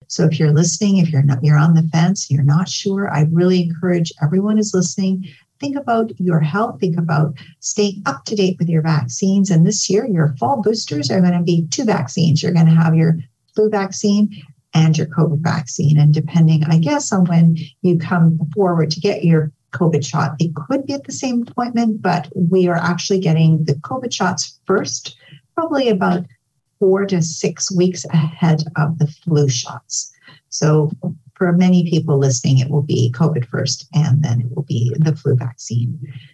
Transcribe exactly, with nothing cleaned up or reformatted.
So if you're listening, if you're not, you're on the fence, you're not sure, I really encourage everyone who's listening, think about your health, think about staying up to date with your vaccines. And this year, your fall boosters are going to be two vaccines. You're going to have your flu vaccine and your COVID vaccine. And depending, I guess, on when you come forward to get your COVID shot, it could be at the same appointment, but we are actually getting the COVID shots first, probably about four to six weeks ahead of the flu shots. So for many people listening, it will be COVID first, and then it will be the flu vaccine.